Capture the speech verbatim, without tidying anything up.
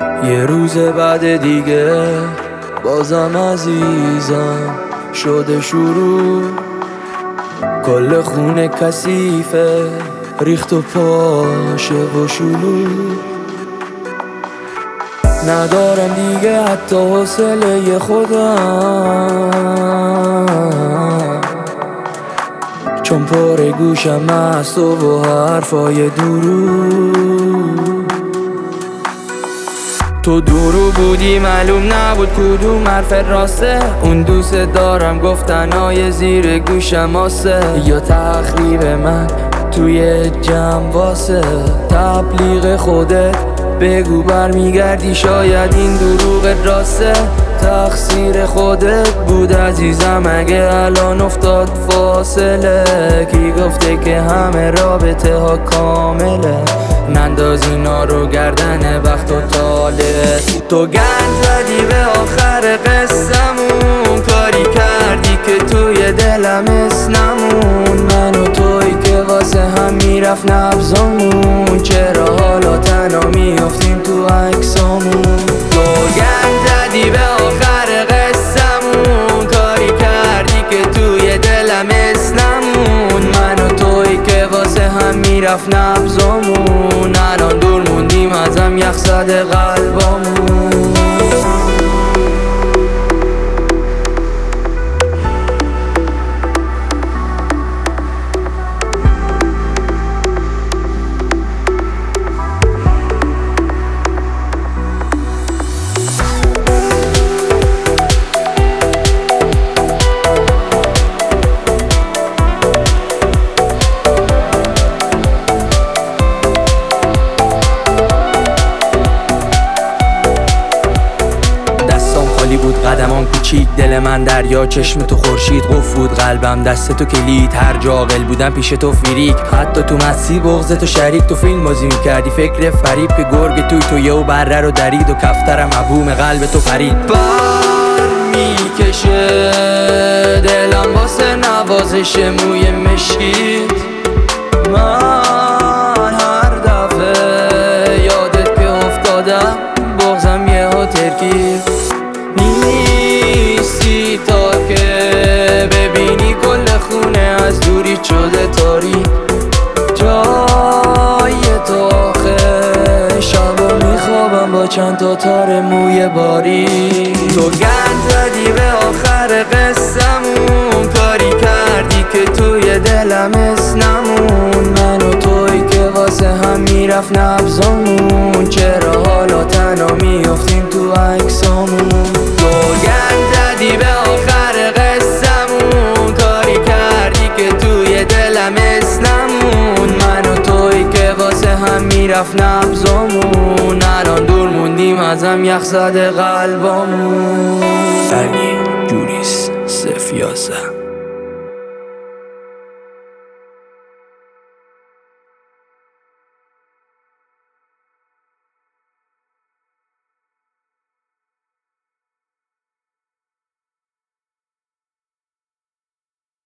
یه روز بعد دیگه بازم عزیزم شده شروع، کل خونه کثیفه، ریخت و پاشه و شلوغ. ندارم دیگه حتی حوصله خودم، چون پر گوشم هست و حرفای دروغ. تو دورو بودی معلوم نبود کدوم حرف راسته، اون دوست دارم گفتنای زیر گوشم آسه، یا تخریب من توی جمع واسه تبلیغ خودت. بگو برمیگردی شاید این دروغ راسته، تقصیر خودت بود عزیزم اگه الان افتاد فاصله. کی گفته که همه رابطه ها کامله، ننداز اینا رو گردن وقت و طاله. تو گند زدی به آخر قصمون، کاری کردی که توی دلم اسنمون، من و توی که واسه هم میرفت نبضامون، چرا حالا تنها میافتیم تو عکسامون. تو گند زدی به آخر قصمون، کاری کردی که توی دلم اسنمون، من و توی که واسه هم میرفت نبضامون، الان دور موندیم ازم یخ زده قلبامون. بود قدمان کوچیک، دل من دریا، چشم تو خورشید، قفل بود قلبم، دست تو کلید، هر جا عاقل بودم پیش تو فریک، حتی تو مسیر بغض تو شریک. تو فیلم بازی میکردی فکر فریب که گرگ توی تو یه و بره رو درید و کفترم مبهوم قلب تو پرید. بر میکشه دلم واسه نوازش موی مشکیت، من هر دفعه یادت که افتادم بغضم یه ها ترکید. نیستی تا که ببینی کل خونه از دوری شده تاریک، جای تو آخه شبا میخوابم با چند تا تار موی باریک. تو گند زدی به آخر قصمون، کاری کردی که توی دلم اسنمون، من و توی که واسه هم میرفت نبضامون، چرا حالا تنها میافتیم تو عکسامون. تو گند زدی به آخر قصمون، کاری کردی که توی دلم اسنمون، من و توی که واسه هم میرفت نبضامون، الان دور موندیم ازم یخ زده قلبامون. علی جوریس صف یازده